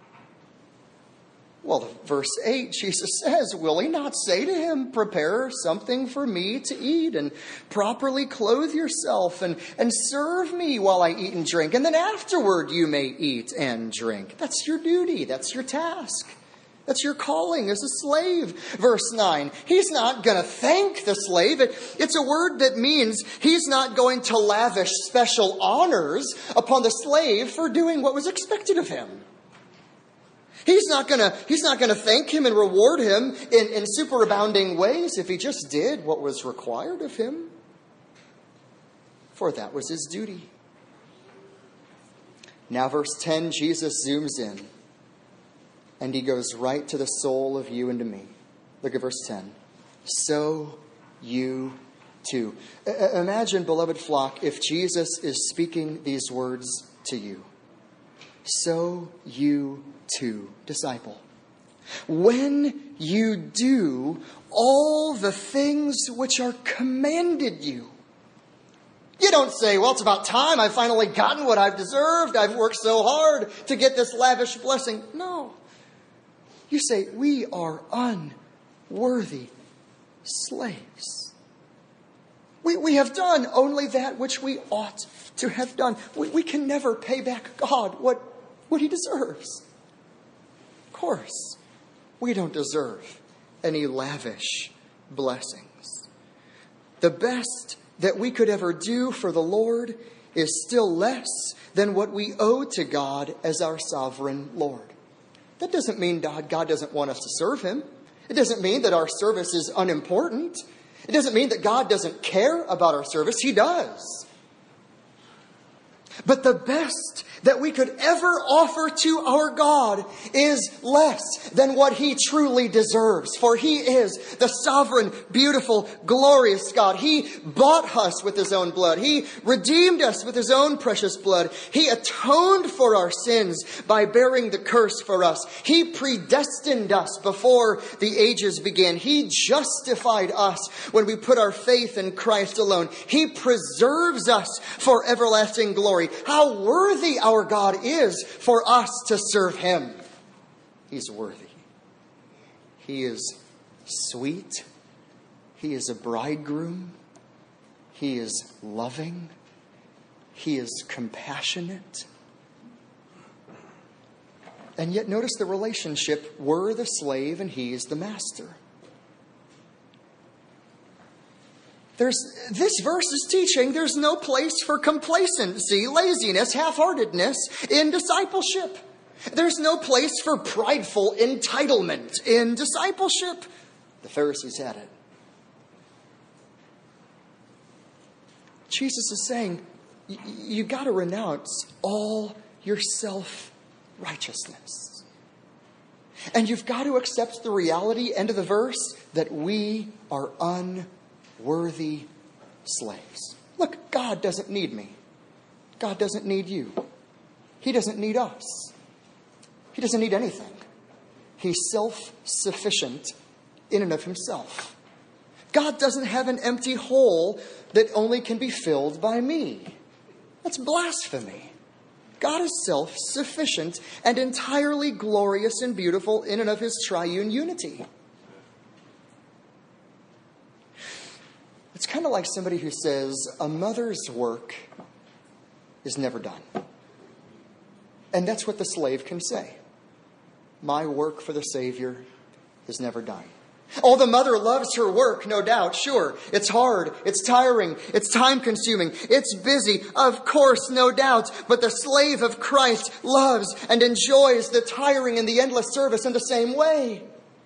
Well, verse eight, Jesus says, will he not say to him, prepare something for me to eat and properly clothe yourself and, and serve me while I eat and drink. And then afterward you may eat and drink. That's your duty. That's your task. That's your calling as a slave. Verse nine, he's not going to thank the slave. It, it's a word that means he's not going to lavish special honors upon the slave for doing what was expected of him. He's not going to he's not going to thank him and reward him in, in superabounding ways if he just did what was required of him. For that was his duty. Now verse ten, Jesus zooms in. And he goes right to the soul of you and to me. Look at verse ten. So you too. I- imagine, beloved flock, if Jesus is speaking these words to you. So you too, disciple. When you do all the things which are commanded you. You don't say, well, it's about time. I've finally gotten what I've deserved. I've worked so hard to get this lavish blessing. No. You say, we are unworthy slaves. We, we have done only that which we ought to have done. We, we can never pay back God what, what he deserves. Of course, we don't deserve any lavish blessings. The best that we could ever do for the Lord is still less than what we owe to God as our sovereign Lord. That doesn't mean God, God doesn't want us to serve him. It doesn't mean that our service is unimportant. It doesn't mean that God doesn't care about our service. He does. But the best that we could ever offer to our God is less than what He truly deserves. For He is the sovereign, beautiful, glorious God. He bought us with His own blood. He redeemed us with His own precious blood. He atoned for our sins by bearing the curse for us. He predestined us before the ages began. He justified us when we put our faith in Christ alone. He preserves us for everlasting glory. How worthy our God is for us to serve Him. He's worthy. He is sweet. He is a bridegroom. He is loving. He is compassionate. And yet notice the relationship. We're the slave and He is the master. There's, this verse is teaching there's no place for complacency, laziness, half-heartedness in discipleship. There's no place for prideful entitlement in discipleship. The Pharisees had it. Jesus is saying, you got to renounce all your self-righteousness. And you've got to accept the reality, end of the verse, that we are unworthy slaves. Look, God doesn't need me. God doesn't need you. He doesn't need us. He doesn't need anything. He's self-sufficient in and of Himself. God doesn't have an empty hole that only can be filled by me. That's blasphemy. God is self-sufficient and entirely glorious and beautiful in and of His triune unity. It's kind of like somebody who says a mother's work is never done. And that's what the slave can say. My work for the Savior is never done. Oh, the mother loves her work, no doubt. Sure, it's hard, it's tiring, it's time-consuming, it's busy, of course, no doubt. But the slave of Christ loves and enjoys the tiring and the endless service in the same way.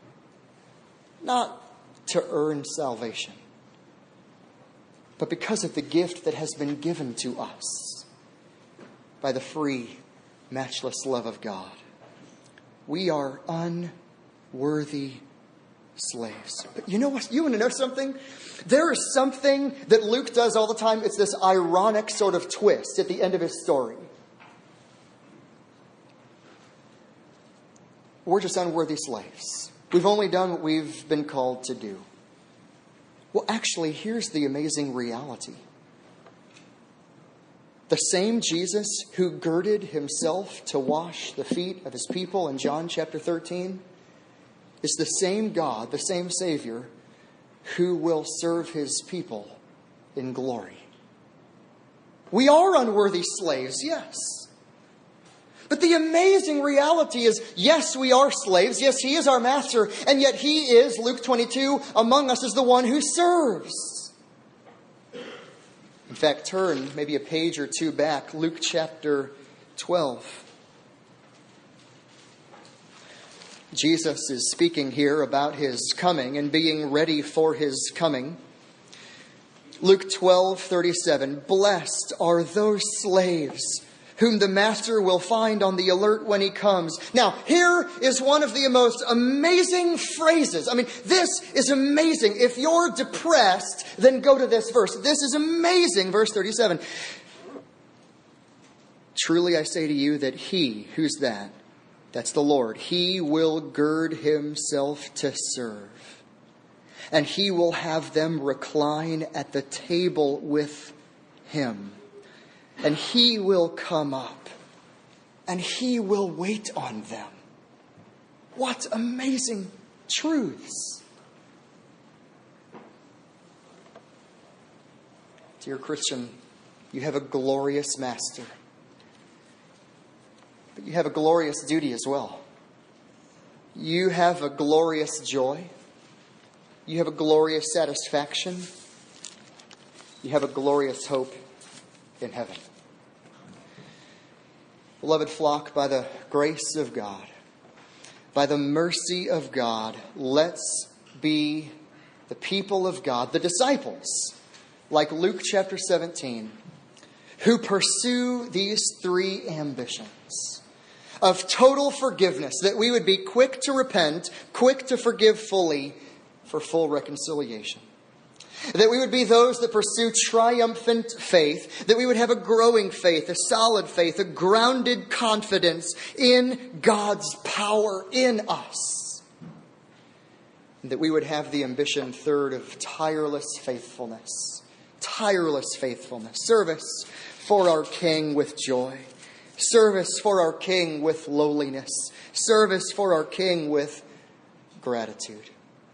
Not to earn salvation, but because of the gift that has been given to us by the free, matchless love of God. We are unworthy slaves. But you know what? You want to know something? There is something that Luke does all the time. It's this ironic sort of twist at the end of his story. We're just unworthy slaves. We've only done what we've been called to do. Well, actually, here's the amazing reality. The same Jesus who girded Himself to wash the feet of His people in John chapter thirteen is the same God, the same Savior, who will serve His people in glory. We are unworthy slaves, yes. But the amazing reality is, yes, we are slaves. Yes, He is our master. And yet He is, Luke twenty-two, among us as the one who serves. In fact, turn maybe a page or two back, Luke chapter twelve. Jesus is speaking here about His coming and being ready for His coming. Luke twelve thirty-seven. Blessed are those slaves whom the master will find on the alert when he comes. Now, here is one of the most amazing phrases. I mean, this is amazing. If you're depressed, then go to this verse. This is amazing. Verse thirty-seven. Truly I say to you that He, who's that? That's the Lord. He will gird Himself to serve. And He will have them recline at the table with Him. And He will come up. And He will wait on them. What amazing truths. Dear Christian, you have a glorious master. But you have a glorious duty as well. You have a glorious joy. You have a glorious satisfaction. You have a glorious hope in heaven. Beloved flock, by the grace of God, by the mercy of God, let's be the people of God, the disciples, like Luke chapter seventeen, who pursue these three ambitions of total forgiveness, that we would be quick to repent, quick to forgive fully for full reconciliation. That we would be those that pursue triumphant faith, that we would have a growing faith, a solid faith, a grounded confidence in God's power in us. And that we would have the ambition, third, of tireless faithfulness. Tireless faithfulness. Service for our King with joy. Service for our King with lowliness. Service for our King with gratitude.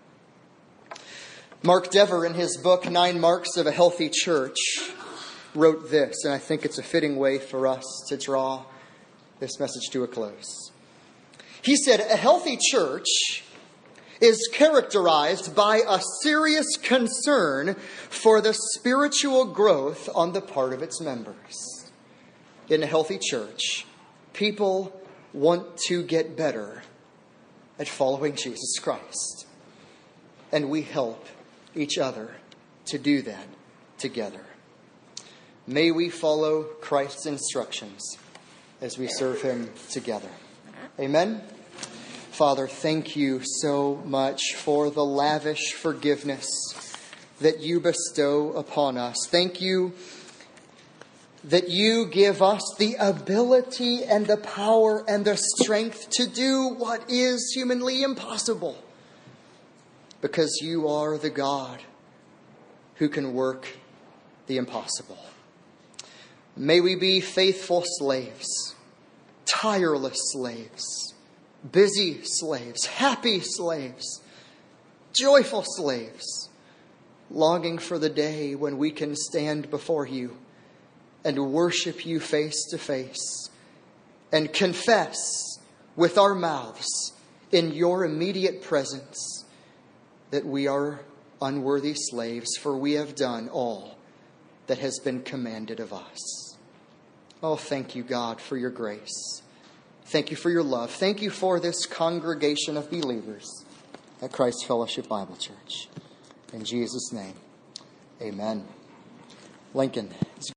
Mark Dever, in his book, Nine Marks of a Healthy Church, wrote this, and I think it's a fitting way for us to draw this message to a close. He said, a healthy church is characterized by a serious concern for the spiritual growth on the part of its members. In a healthy church, people want to get better at following Jesus Christ. And we help each other to do that together. May we follow Christ's instructions as we serve Him together. Amen. Father, thank you so much for the lavish forgiveness that you bestow upon us. Thank you that you give us the ability and the power and the strength to do what is humanly impossible. Because you are the God who can work the impossible. May we be faithful slaves, tireless slaves, busy slaves, happy slaves, joyful slaves, longing for the day when we can stand before you and worship you face to face and confess with our mouths in your immediate presence that we are unworthy slaves, for we have done all that has been commanded of us. Oh, thank you, God, for your grace. Thank you for your love. Thank you for this congregation of believers at Christ Fellowship Bible Church. In Jesus' name, amen. Lincoln.